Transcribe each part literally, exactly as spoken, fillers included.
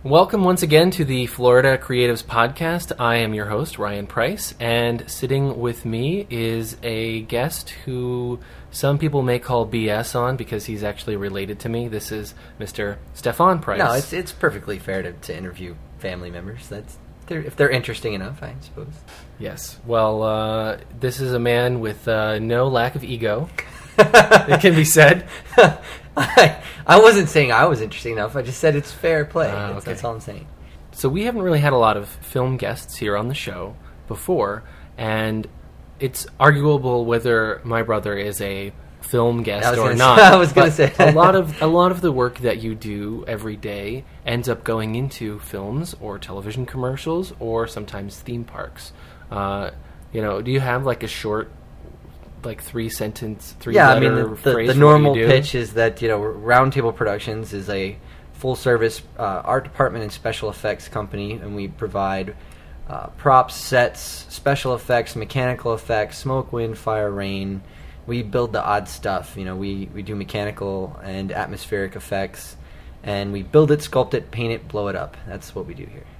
Welcome once again to the Florida Creatives Podcast. I am your host, Ryan Price, and sitting with me is a guest who some people may call B S on because he's actually related to me. This is Mister Stefan Price. No, it's it's perfectly fair to, to interview family members. That's they're, if they're interesting enough, I suppose. Yes. Well, uh, this is a man with uh, no lack of ego. It can be said. I, I wasn't saying I was interesting enough. I just said it's fair play. Uh, that's, okay. that's all I'm saying. So we haven't really had a lot of film guests here on the show before, and it's arguable whether my brother is a film guest or gonna not. Say, I was going to say a lot of a lot of the work that you do every day ends up going into films or television commercials or sometimes theme parks. Uh, you know, do you have like a short, like three sentence, three yeah, letter I mean, the, phrase the, the for normal what you do? pitch is that, you know, Roundtable Productions is a full service uh, art department and special effects company, and we provide uh, props, sets, special effects, mechanical effects, smoke, wind, fire, rain. We build the odd stuff. You know, we, we do mechanical and atmospheric effects, and we build it, sculpt it, paint it, blow it up. That's what we do here.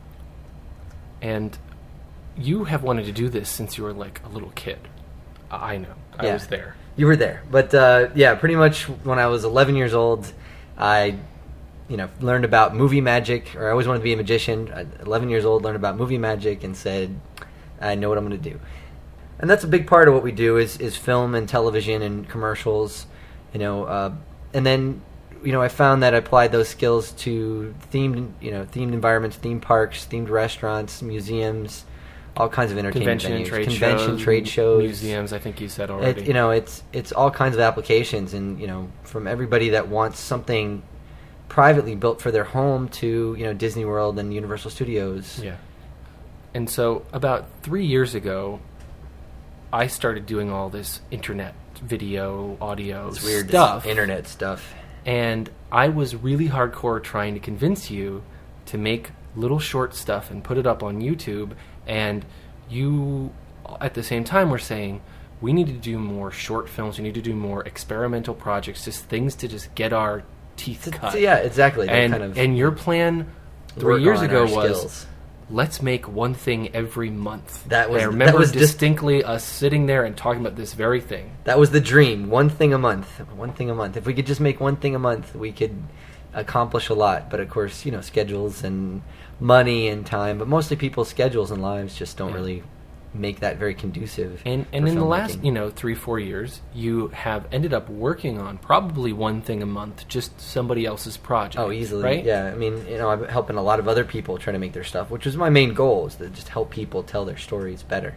And you have wanted to do this since you were like a little kid. I know. I Yeah. was there. You were there. But, uh, yeah, pretty much when I was eleven years old, I, you know, learned about movie magic, or I always wanted to be a magician. At eleven years old, learned about movie magic and said, I know what I'm going to do. And that's a big part of what we do is, is film and television and commercials, you know. Uh, and then, you know, I found that I applied those skills to themed, you know, themed environments, theme parks, themed restaurants, museums, all kinds of entertainment Convention, venues, trade convention, shows, trade shows, museums. I think you said already. It, you know, it's it's all kinds of applications, and you know, from everybody that wants something privately built for their home to you know Disney World and Universal Studios. Yeah. And so about three years ago, I started doing all this internet video, audio It's weird stuff, this internet stuff, and I was really hardcore trying to convince you to make little short stuff and put it up on YouTube. And you, at the same time, were saying, we need to do more short films, we need to do more experimental projects, just things to just get our teeth cut. So, yeah, exactly. That And, kind of and your plan three work years on ago our was, skills. let's make one thing every month. That was- I remember that was dis- distinctly us sitting there and talking about this very thing. That was the dream. One thing a month. One thing a month. If we could just make one thing a month, we could accomplish a lot. But of course, you know, schedules and money and time, but mostly people's schedules and lives just don't Yeah. really make that very conducive. And and for in the last, filmmaking. you know, three, four years, you have ended up working on probably one thing a month, just somebody else's project. Oh, easily. right? Yeah, I mean, you know, I'm helping a lot of other people try to make their stuff, which is my main goal, is to just help people tell their stories better.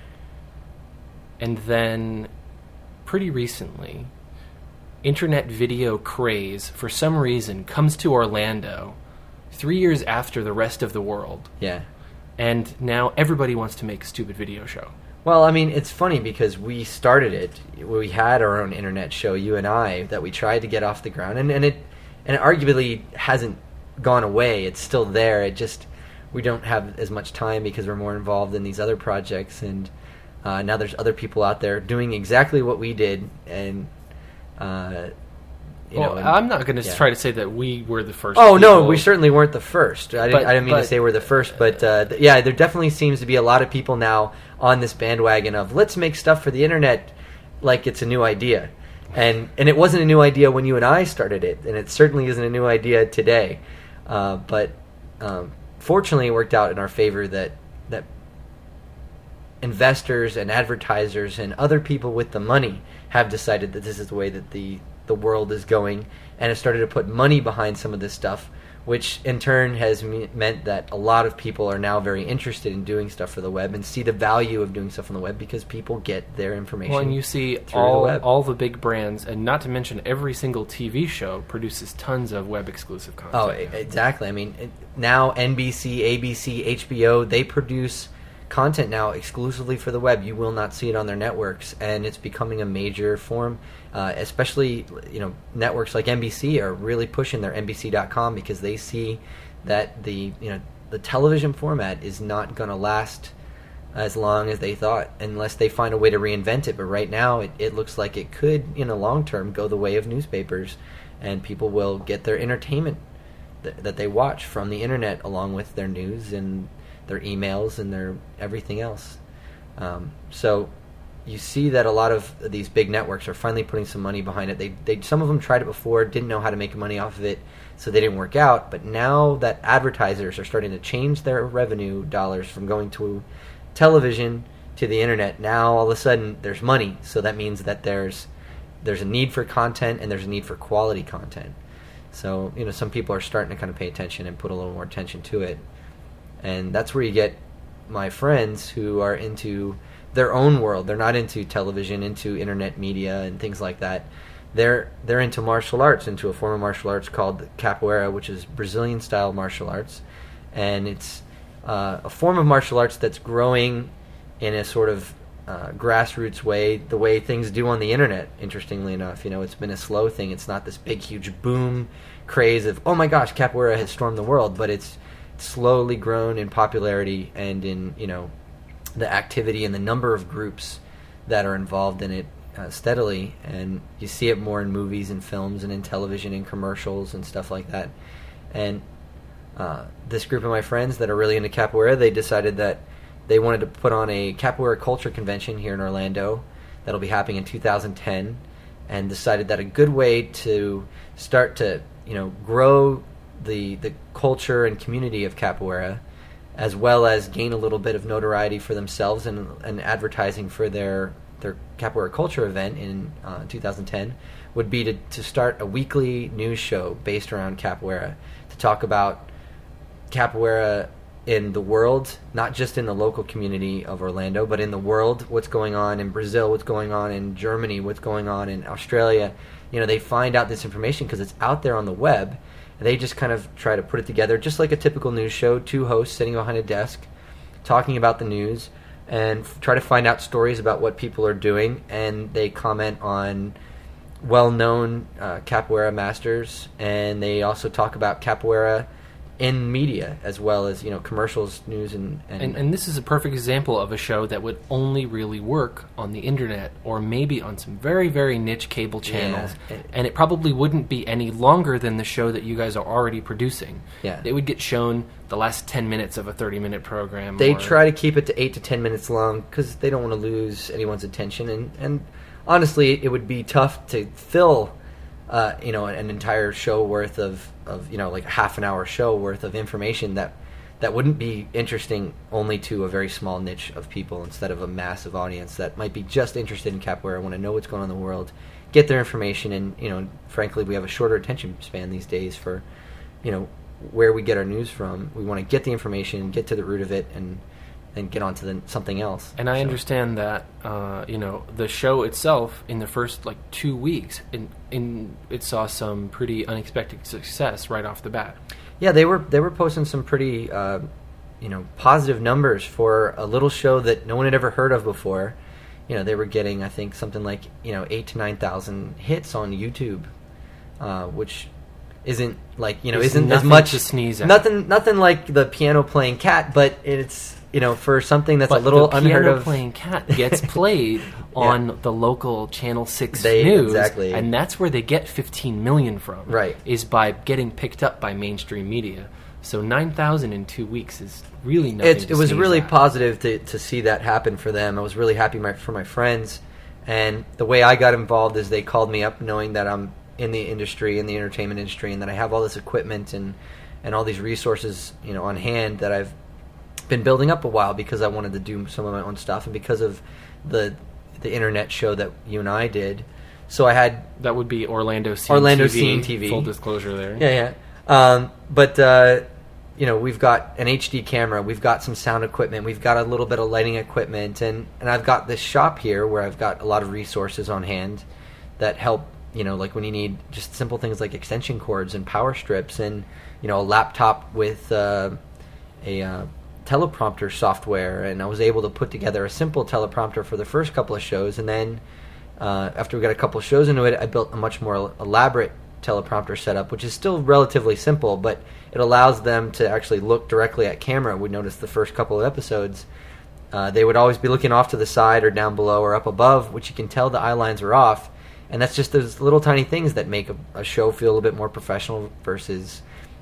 And then, pretty recently, internet video craze, for some reason, comes to Orlando three years after the rest of the world. Yeah. And now everybody wants to make a stupid video show. Well, I mean, it's funny because we started it. We had our own internet show, you and I, that we tried to get off the ground, and, and it and it arguably hasn't gone away. It's still there. It just we don't have as much time because we're more involved in these other projects, and uh, now there's other people out there doing exactly what we did, and uh, you well, know. and- I'm not going to yeah. try to say that we were the first. Oh no, people. we certainly weren't the first. I didn't, But- I didn't mean but- to say we're the first, but uh, th- yeah, there definitely seems to be a lot of people now on this bandwagon of let's make stuff for the internet like it's a new idea, and and it wasn't a new idea when you and I started it, and it certainly isn't a new idea today. Uh, but um, fortunately, it worked out in our favor that that investors and advertisers and other people with the money have decided that this is the way that the the world is going, and have started to put money behind some of this stuff, which in turn has me- meant that a lot of people are now very interested in doing stuff for the web and see the value of doing stuff on the web because people get their information. Well, and you see through all the web. all the big brands, and not to mention every single T V show produces tons of web exclusive content. Oh, e- exactly. I mean, it, now N B C, A B C, H B O, they produce content now exclusively for the web. You will not see it on their networks, and it's becoming a major form. Uh, especially, you know, networks like N B C are really pushing their N B C dot com because they see that the you know the television format is not going to last as long as they thought unless they find a way to reinvent it. But right now, it, it looks like it could, in the long term, go the way of newspapers, and people will get their entertainment th- that they watch from the internet, along with their news and their emails and their everything else. Um, so you see that a lot of these big networks are finally putting some money behind it. They, they some of them tried it before, didn't know how to make money off of it, so they didn't work out. But now that advertisers are starting to change their revenue dollars from going to television to the internet, now all of a sudden there's money. So that means that there's there's a need for content, and there's a need for quality content. So, you know, some people are starting to kind of pay attention and put a little more attention to it. And that's where you get my friends who are into their own world. They're not into television, into internet media and things like that. They're they're into martial arts, into a form of martial arts called capoeira, which is Brazilian-style martial arts. And it's uh, a form of martial arts that's growing in a sort of uh, grassroots way, the way things do on the internet, interestingly enough. You know, it's been a slow thing. It's not this big, huge boom craze of, oh my gosh, capoeira has stormed the world, but it's slowly grown in popularity and in, you know, the activity and the number of groups that are involved in it uh, steadily. And you see it more in movies and films and in television and commercials and stuff like that. And uh, this group of my friends that are really into capoeira, they decided that they wanted to put on a capoeira culture convention here in Orlando that'll be happening in two thousand ten, and decided that a good way to start to, you know, grow the the culture and community of capoeira, as well as gain a little bit of notoriety for themselves and, and advertising for their their capoeira culture event in uh, two thousand ten, would be to, to start a weekly news show based around capoeira, to talk about capoeira in the world, not just in the local community of Orlando, but in the world, what's going on in Brazil, what's going on in Germany, what's going on in Australia. You know, they find out this information because it's out there on the web. They just kind of try to put it together, just like a typical news show, two hosts sitting behind a desk, talking about the news, and f- try to find out stories about what people are doing, and they comment on well-known uh, capoeira masters, and they also talk about capoeira in media, as well as, you know, commercials, news, and and, and and this is a perfect example of a show that would only really work on the internet, or maybe on some very, very niche cable channels. Yeah. And it probably wouldn't be any longer than the show that you guys are already producing. Yeah. It would get shown the last ten minutes of a thirty-minute program. They or, try to keep it to eight to ten minutes long because they don't want to lose anyone's attention. And, and honestly, it would be tough to fill, uh, you know, an entire show worth of, of, you know, like a half an hour show worth of information that that wouldn't be interesting only to a very small niche of people, instead of a massive audience that might be just interested in capoeira, want to know what's going on in the world, get their information. And, you know, frankly, we have a shorter attention span these days for, you know, where we get our news from. We want to get the information, get to the root of it, and and get on to the, something else. And I So- understand that, uh, you know, the show itself, in the first, like, two weeks, in, in it saw some pretty unexpected success right off the bat. Yeah, they were they were posting some pretty, uh, you know, positive numbers for a little show that no one had ever heard of before. You know, they were getting, I think, something like, you know, eight to nine thousand hits on YouTube, uh, which isn't like, you know, It's isn't as nothing much to sneeze at. Nothing, nothing like the piano playing cat, but it's, you know, for something that's But a little the unheard piano of. playing cat gets played on the local Channel six They- news, exactly. and that's where they get fifteen million from. Right. Is by getting picked up by mainstream media. So nine thousand in two weeks is really nothing. It's, to it was sneeze really at. positive to, to see that happen for them. I was really happy my, for my friends. And the way I got involved is they called me up knowing that I'm in the industry, in the entertainment industry, and that I have all this equipment and, and all these resources, you know, on hand that I've been building up a while because I wanted to do some of my own stuff, and because of the the internet show that you and I did. So I had That would be Orlando Scene Orlando T V. Scene T V. Full disclosure there. Yeah, yeah. Um, but, uh, you know, we've got an H D camera, we've got some sound equipment, we've got a little bit of lighting equipment, and, and I've got this shop here where I've got a lot of resources on hand that help, you know, like when you need just simple things like extension cords and power strips and, you know, a laptop with uh, a uh, teleprompter software. And I was able to put together a simple teleprompter for the first couple of shows, and then uh, after we got a couple of shows into it, I built a much more elaborate teleprompter setup, which is still relatively simple, but it allows them to actually look directly at camera. We noticed the first couple of episodes, uh, they would always be looking off to the side or down below or up above, which you can tell the eye lines are off. And that's just those little tiny things that make a, a show feel a little bit more professional versus,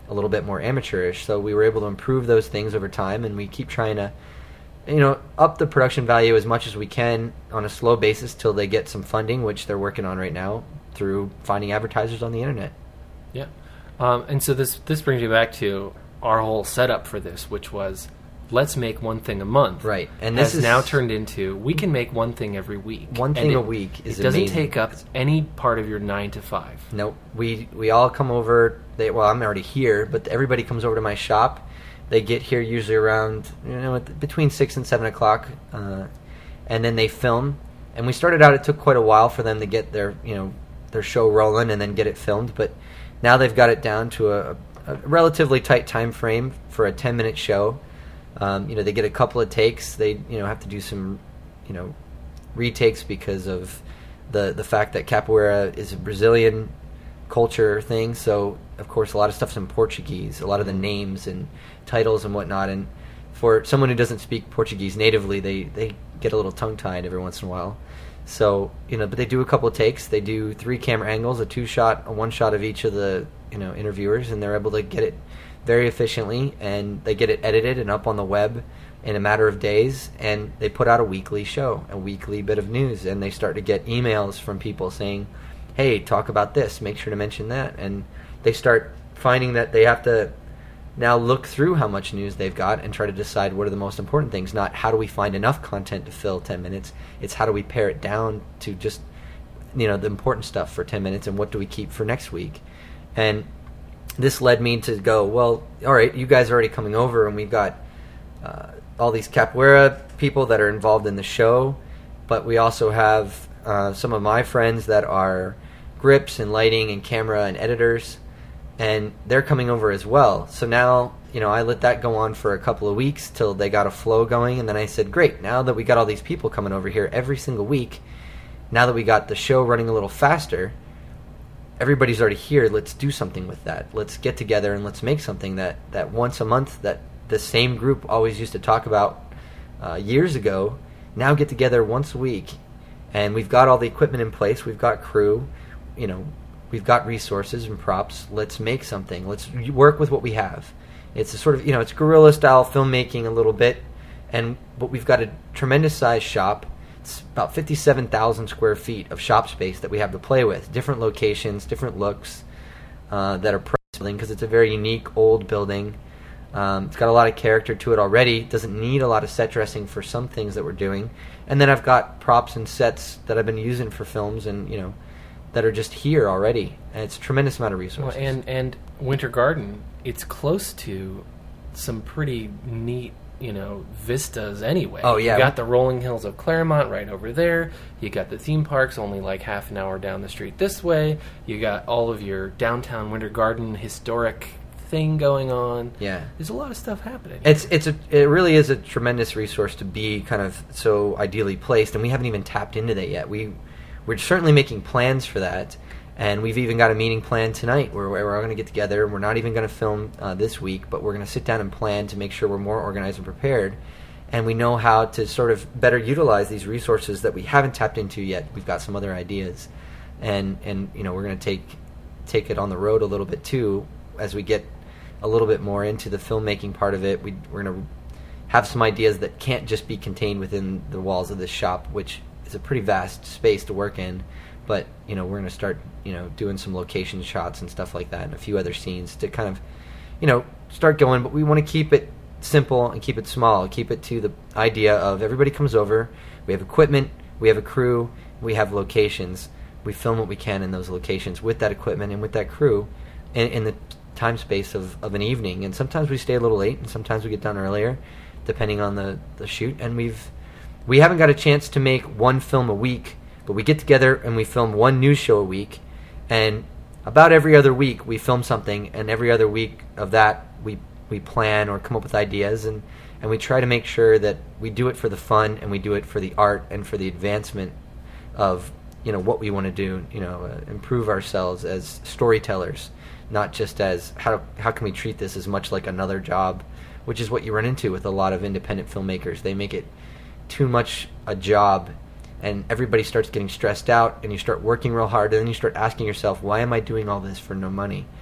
a little bit more amateurish. So we were able to improve those things over time, and we keep trying to, you know, up the production value as much as we can on a slow basis till they get some funding, which they're working on right now through finding advertisers on the internet. Yeah. Um, and so this this brings you back to our whole setup for this, which was let's make one thing a month. Right. And has this is now turned into we can make one thing every week. One thing and a it, week is It doesn't amazing. take up any part of your nine to five. Nope. We we all come over. They, well, I'm already here, but everybody comes over to my shop. They get here usually around, you know, at the- between six and seven o'clock, uh, and then they film. And we started out; it took quite a while for them to get their, you know, their show rolling and then get it filmed. But now they've got it down to a, a relatively tight time frame for a ten minute show. Um, you know, they get a couple of takes. They, you know, have to do some, you know, retakes because of the the fact that capoeira is a Brazilian culture thing. So, of course, a lot of stuff's in Portuguese. A lot of the names and titles and whatnot. And for someone who doesn't speak Portuguese natively, they, they get a little tongue-tied every once in a while. So, you know, but they do a couple of takes. They do three camera angles, a two-shot, a one-shot of each of the, you know, interviewers, and they're able to get it very efficiently, and they get it edited and up on the web in a matter of days, and they put out a weekly show, a weekly bit of news, and they start to get emails from people saying, hey, talk about this, make sure to mention that, and they start finding that they have to now look through how much news they've got and try to decide what are the most important things, not how do we find enough content to fill ten minutes, it's how do we pare it down to just, you know, the important stuff for ten minutes, and what do we keep for next week. And this led me to go, well, all right, you guys are already coming over, and we've got uh, all these capoeira people that are involved in the show, but we also have uh, some of my friends that are grips and lighting and camera and editors, and they're coming over as well. So now, you know, I let that go on for a couple of weeks till they got a flow going, and then I said, great, now that we got all these people coming over here every single week, now that we got the show running a little faster, everybody's already here, let's do something with that. Let's get together and let's make something that, that once a month that the same group always used to talk about uh, years ago, now get together once a week. And we've got all the equipment in place, we've got crew, you know, we've got resources and props. Let's make something. Let's work with what we have. It's a sort of, you know, it's guerrilla style filmmaking a little bit, and but we've got a tremendous size shop. It's about fifty-seven thousand square feet of shop space that we have to play with. Different locations, different looks uh, that are building because it's a very unique old building. Um, it's got a lot of character to it already. It doesn't need a lot of set dressing for some things that we're doing. And then I've got props and sets that I've been using for films, and you know, that are just here already, and it's a tremendous amount of resources. Well, and and Winter Garden, it's close to some pretty neat, you know, vistas anyway. Oh yeah, you got the rolling hills of Claremont right over there. You got the theme parks only like half an hour down the street this way. You got all of your downtown Winter Garden historic thing going on. Yeah, there's a lot of stuff happening. It's it's a it really is a tremendous resource to be kind of so ideally placed, and we haven't even tapped into that yet. We We're certainly making plans for that, and we've even got a meeting planned tonight where, where we're all going to get together. We're not even going to film uh, this week, but we're going to sit down and plan to make sure we're more organized and prepared, and we know how to sort of better utilize these resources that we haven't tapped into yet. We've got some other ideas, and and you know, we're going to take take it on the road a little bit too as we get a little bit more into the filmmaking part of it. We, we're going to have some ideas that can't just be contained within the walls of this shop, which it's a pretty vast space to work in, but you know, we're going to start, you know, doing some location shots and stuff like that, and a few other scenes to kind of, you know, start going. But we want to keep it simple and keep it small, keep it to the idea of everybody comes over, we have equipment, we have a crew, we have locations, we film what we can in those locations with that equipment and with that crew in, in the time space of, of an evening. And sometimes we stay a little late, and sometimes we get done earlier, depending on the, the shoot. And we've We haven't got a chance to make one film a week, but we get together and we film one news show a week, and about every other week we film something, and every other week of that we we plan or come up with ideas, and, and we try to make sure that we do it for the fun, and we do it for the art and for the advancement of, you know, what we want to do, you know, uh, improve ourselves as storytellers, not just as how how can we treat this as much like another job, which is what you run into with a lot of independent filmmakers. They make it too much a job, and everybody starts getting stressed out, and you start working real hard, and then you start asking yourself, why am I doing all this for no money?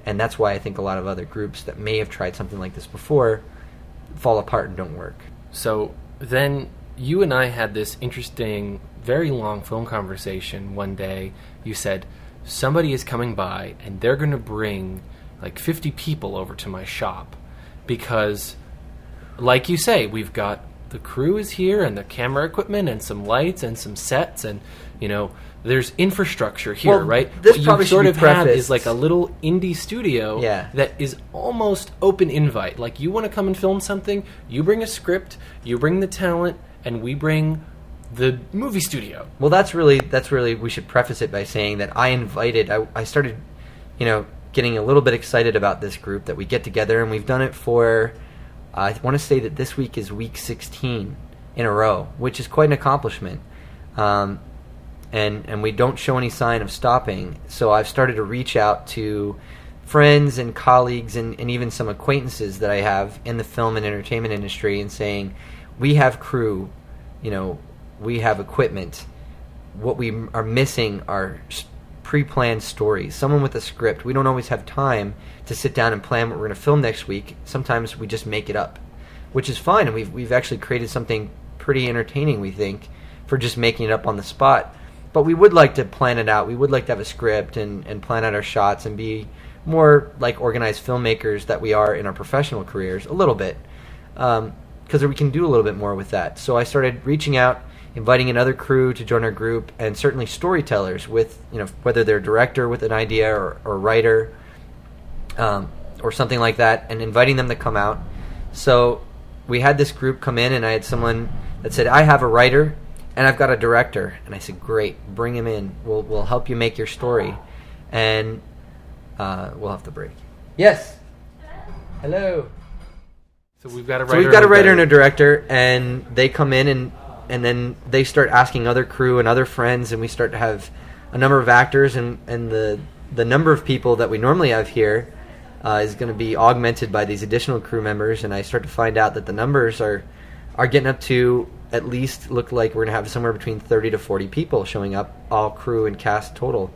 And that's why I think a lot of other groups that may have tried something like this before fall apart and don't work. So then you and I had this interesting, very long film conversation one day. You said, somebody is coming by and they're going to bring like fifty people over to my shop because, like you say, we've got the crew is here and the camera equipment and some lights and some sets and, you know, there's infrastructure here, well, right? This what probably you sort should of be have prefaced. is like a little indie studio yeah. that is almost open invite. Like, you want to come and film something, you bring a script, you bring the talent, and we bring the movie studio. Well, that's really, that's really, we should preface it by saying that I invited, I, I started, you know, getting a little bit excited about this group, that we get together, and we've done it for, uh, I want to say that this week is week sixteen in a row, which is quite an accomplishment. Um, and and we don't show any sign of stopping. So I've started to reach out to friends and colleagues and, and even some acquaintances that I have in the film and entertainment industry and saying, we have crew, you know, we have equipment. What we are missing are pre-planned stories. Someone with a script. We don't always have time to sit down and plan what we're going to film next week. Sometimes we just make it up, which is fine. And we've we've actually created something pretty entertaining, we think, for just making it up on the spot. But we would like to plan it out. We would like to have a script and, and plan out our shots and be more like organized filmmakers that we are in our professional careers, a little bit, because um, we can do a little bit more with that. So I started reaching out, inviting another crew to join our group, and certainly storytellers with, you know, whether they're director with an idea or, or writer um, or something like that, and inviting them to come out. So we had this group come in, and I had someone that said, I have a writer and I've got a director. And I said, great, bring him in. We'll we'll help you make your story. And uh, we'll have to break. Yes. Hello. So we've got a writer. So we've got a writer and a director, and they come in, and and then they start asking other crew and other friends, and we start to have a number of actors, and, and the the number of people that we normally have here uh, is going to be augmented by these additional crew members, and I start to find out that the numbers are are getting up to at least look like we're going to have somewhere between thirty to forty people showing up, all crew and cast total.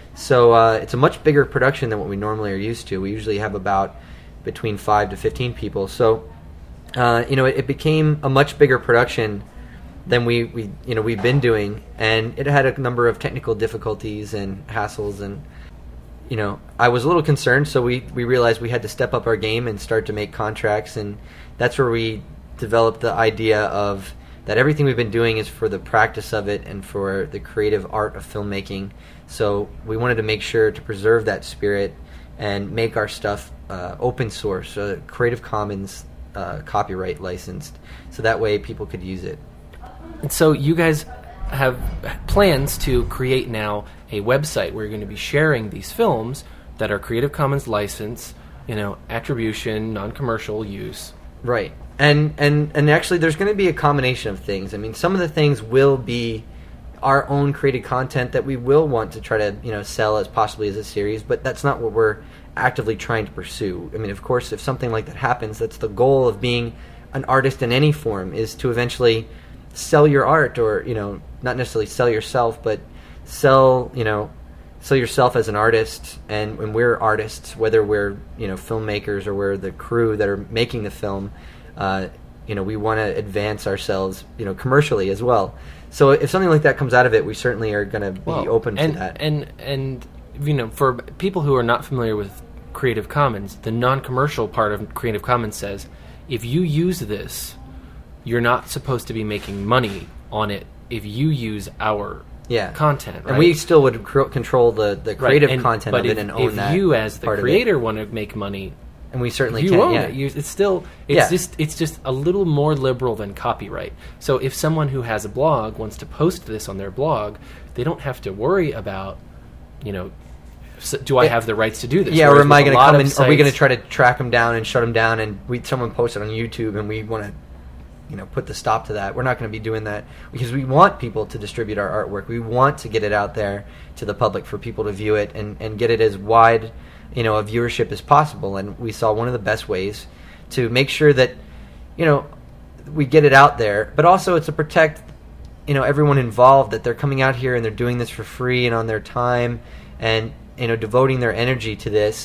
So uh, it's a much bigger production than what we normally are used to. We usually have about between five to fifteen people. So uh, you know, it, it became a much bigger production than we, we you know we've been doing, and it had a number of technical difficulties and hassles, and you know I was a little concerned. So we we realized we had to step up our game and start to make contracts, and that's where we developed the idea of that everything we've been doing is for the practice of it and for the creative art of filmmaking. So we wanted to make sure to preserve that spirit and make our stuff uh, open source, uh, Creative Commons uh, copyright licensed, so that way people could use it. And so you guys have plans to create now a website where you're going to be sharing these films that are Creative Commons licensed, you know, attribution, non-commercial use. Right. And, and and actually there's going to be a combination of things. I mean, some of the things will be our own created content that we will want to try to, you know, sell as possibly as a series, but that's not what we're actively trying to pursue. I mean, of course, if something like that happens, that's the goal of being an artist in any form, is to eventually sell your art, or, you know, not necessarily sell yourself, but sell, you know, sell yourself as an artist. And when we're artists, whether we're, you know, filmmakers or we're the crew that are making the film, uh, you know, we want to advance ourselves, you know, commercially as well. So if something like that comes out of it, we certainly are going to be well, open and, to that. And, and, you know, for people who are not familiar with Creative Commons, the non-commercial part of Creative Commons says, if you use this, you're not supposed to be making money on it if you use our yeah. content, right? And we still would cr- control the, the creative right. and, content but of if, it and own if that. If you, as the part creator, want to make money, and we certainly you can. own Yeah. it. You, it's still it's Yeah. just it's just a little more liberal than copyright. So if someone who has a blog wants to post this on their blog, they don't have to worry about, you know, so do I Yeah. have the rights to do this? Yeah, Whereas or am I with a going to lot come of in? Are we sites- going to try to track them down and shut them down? And we someone posted on YouTube, and we want to, you know, put the stop to that. We're not going to be doing that, because we want people to distribute our artwork. We want to get it out there to the public for people to view it and, and get it as wide, you know, a viewership as possible. And we saw one of the best ways to make sure that, you know, we get it out there, but also it's to protect, you know, everyone involved, that they're coming out here and they're doing this for free and on their time, and, you know, devoting their energy to this.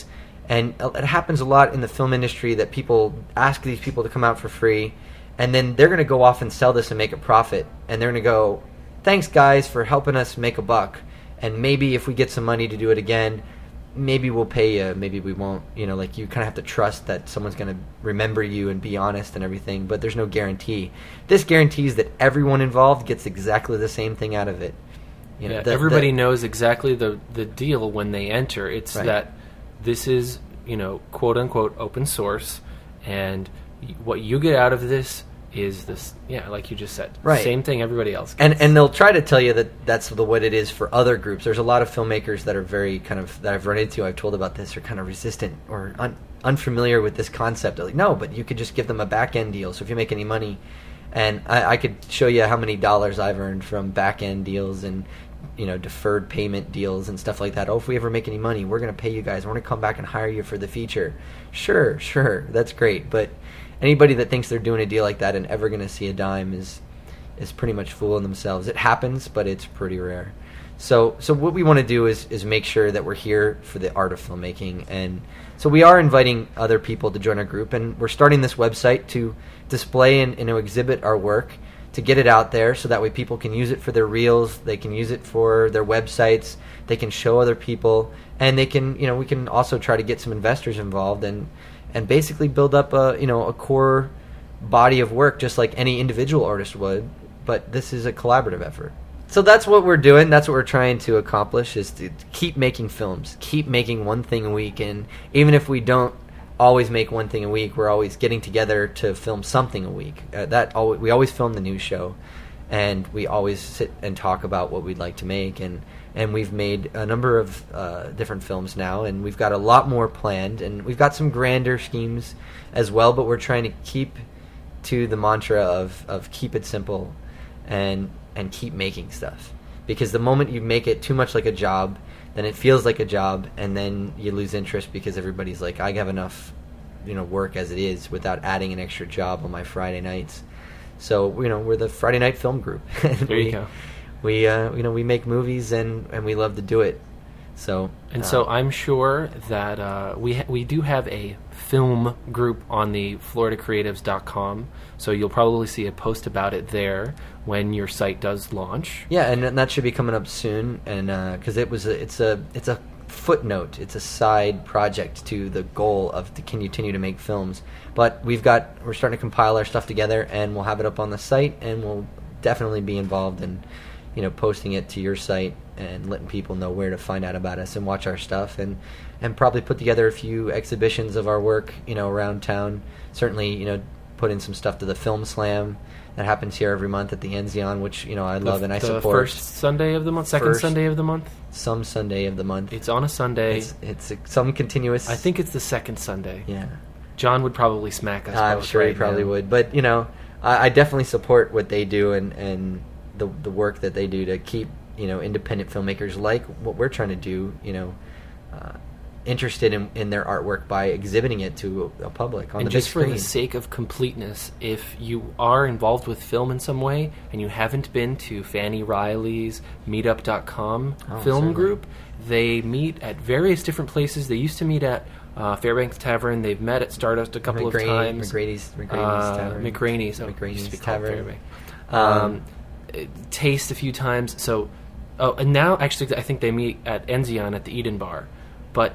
And it happens a lot in the film industry that people ask these people to come out for free, and then they're going to go off and sell this and make a profit. And they're going to go, thanks, guys, for helping us make a buck. And maybe if we get some money to do it again, maybe we'll pay you, maybe we won't. You know, like, you kind of have to trust that someone's going to remember you and be honest and everything, but there's no guarantee. This guarantees that everyone involved gets exactly the same thing out of it. You know, yeah, the, everybody the, knows exactly the, the deal when they enter. It's right. that this is, you know, quote-unquote open source, and y- what you get out of this is this, yeah, like you just said, right. same thing everybody else gets. And and they'll try to tell you that that's the, what it is for other groups. There's a lot of filmmakers that are very kind of, that I've run into, I've told about this, are kind of resistant or un, unfamiliar with this concept. They're like, no, but you could just give them a back-end deal. So if you make any money, and I, I could show you how many dollars I've earned from back-end deals and, you know, deferred payment deals and stuff like that. Oh, if we ever make any money, we're going to pay you guys. We're going to come back and hire you for the feature. Sure, sure, that's great. But anybody that thinks they're doing a deal like that and ever going to see a dime is is pretty much fooling themselves. It happens, but it's pretty rare. So so what we want to do is is make sure that we're here for the art of filmmaking. And so we are inviting other people to join our group, and we're starting this website to display and, and to exhibit our work, to get it out there so that way people can use it for their reels, they can use it for their websites, they can show other people, and they can, you know, we can also try to get some investors involved and and basically build up a, you know, a core body of work just like any individual artist would, but this is a collaborative effort. So that's what we're doing. That's what we're trying to accomplish, is to keep making films, keep making one thing a week. And even if we don't always make one thing a week, we're always getting together to film something a week. Uh, that al- we always film the news show, and we always sit and talk about what we'd like to make. And, and we've made a number of uh, different films now, and we've got a lot more planned. And we've got some grander schemes as well, but we're trying to keep to the mantra of, of keep it simple and and keep making stuff. Because the moment you make it too much like a job, then it feels like a job, and then you lose interest because everybody's like, I have enough, you know, work as it is without adding an extra job on my Friday nights. So, you know, we're the Friday Night Film Group. There we, you go. We, uh, you know, we make movies, and, and we love to do it. So, and uh, so I'm sure that uh, we ha- we do have a film group on the florida creatives dot com, so you'll probably see a post about it there when your site does launch. Yeah, and, and that should be coming up soon, and because uh, it was a, it's a it's a footnote, it's a side project to the goal of to continue to make films. But we've got we're starting to compile our stuff together, and we'll have it up on the site, and we'll definitely be involved in, you know, posting it to your site and letting people know where to find out about us and watch our stuff, and and probably put together a few exhibitions of our work, you know, around town. Certainly, you know, put in some stuff to the Film Slam that happens here every month at the Enzion, which, you know, I love the, and I the support. First Sunday of the month, second First, Sunday of the month. Some Sunday of the month. It's on a Sunday. It's, it's a, some continuous. I think it's the second Sunday. Yeah. John would probably smack us. I'm both sure right he probably now. would, but you know, I, I definitely support what they do and and the the work that they do to keep, you know, independent filmmakers like what we're trying to do, you know, uh, interested in, in their artwork by exhibiting it to a, a public on and the just big for screen. the sake of completeness, if you are involved with film in some way and you haven't been to Fanny Riley's meetup dot com Oh, film certainly. group, they meet at various different places. They used to meet at uh, Fairbanks Tavern. They've met at Stardust a couple McGrady- of times. McGrady's, McGrady's uh, Tavern. McGrady's, oh, McGrady's used to be called Tavern. Fairbanks. Um, Um, uh, Taste a few times. So, oh, and now actually I think they meet at Enzion at the Eden Bar. But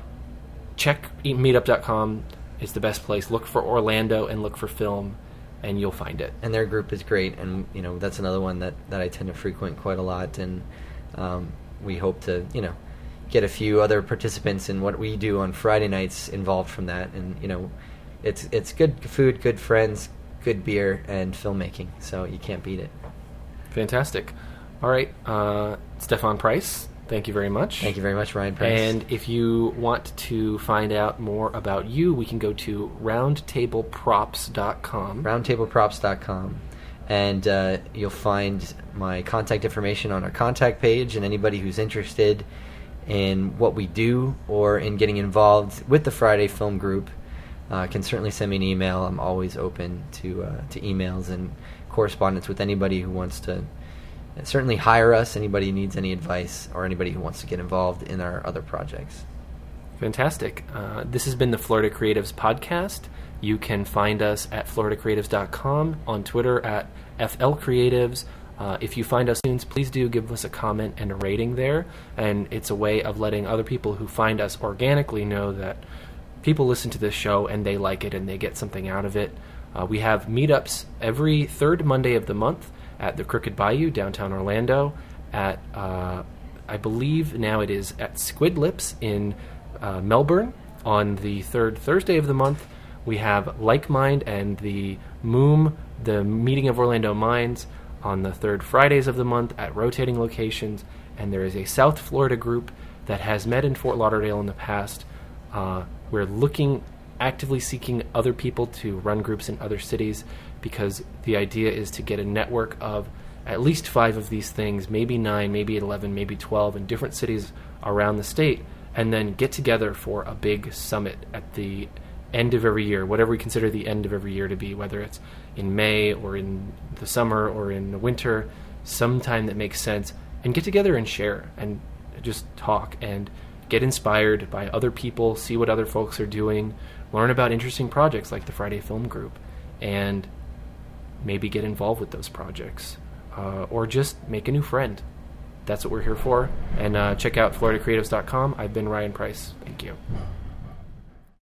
check meetup dot com is the best place. Look for Orlando and look for film, and you'll find it. and their group is great, and you know, that's another one that, that I tend to frequent quite a lot, and um, we hope to, you know, get a few other participants in what we do on Friday nights involved from that. And you know, it's it's good food, good friends, good beer, and filmmaking, so you can't beat it. Fantastic. All right, uh, Stefan Price, thank you very much. Thank you very much, Ryan Price. And if you want to find out more about you, we can go to roundtable props dot com. roundtable props dot com, and uh, you'll find my contact information on our contact page, and anybody who's interested in what we do or in getting involved with the Friday Film Group uh, can certainly send me an email. I'm always open to uh, to emails and correspondence with anybody who wants to certainly hire us, anybody who needs any advice, or anybody who wants to get involved in our other projects. Fantastic. Uh, this has been the Florida Creatives Podcast. You can find us at florida creatives dot com, on Twitter at F L Creatives. Uh, if you find us soon, please do give us a comment and a rating there. And it's a way of letting other people who find us organically know that people listen to this show and they like it and they get something out of it. Uh, we have meetups every third Monday of the month at the Crooked Bayou, downtown Orlando, at, uh, I believe now it is at Squid Lips in uh, Melbourne on the third Thursday of the month. We have Like Mind and the M O O M, the Meeting of Orlando Minds, on the third Fridays of the month at rotating locations. And there is a South Florida group that has met in Fort Lauderdale in the past. Uh, we're looking, actively seeking other people to run groups in other cities, because the idea is to get a network of at least five of these things, maybe nine, maybe eleven, maybe twelve in different cities around the state, and then get together for a big summit at the end of every year, whatever we consider the end of every year to be, whether it's in May or in the summer or in the winter, sometime that makes sense, and get together and share and just talk and get inspired by other people, see what other folks are doing, learn about interesting projects like the Friday Film Group, and maybe get involved with those projects, uh, or just make a new friend. That's what we're here for. And uh, check out florida creatives dot com. I've been Ryan Price. Thank you.